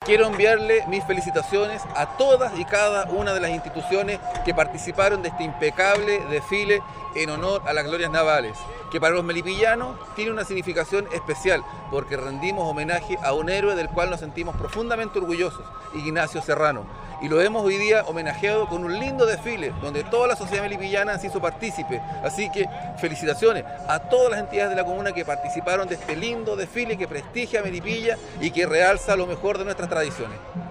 Quiero enviarle mis felicitaciones a todas y cada una de las instituciones que participaron de este impecable desfile en honor a las glorias navales, que para los melipillanos tiene una significación especial, porque rendimos homenaje a un héroe del cual nos sentimos profundamente orgullosos, Ignacio Serrano. Y lo hemos hoy día homenajeado con un lindo desfile, donde toda la sociedad melipillana se hizo partícipe. Así que felicitaciones a todas las entidades de la comuna que participaron de este lindo desfile que prestigia a Melipilla y que realza lo mejor de nuestras tradiciones.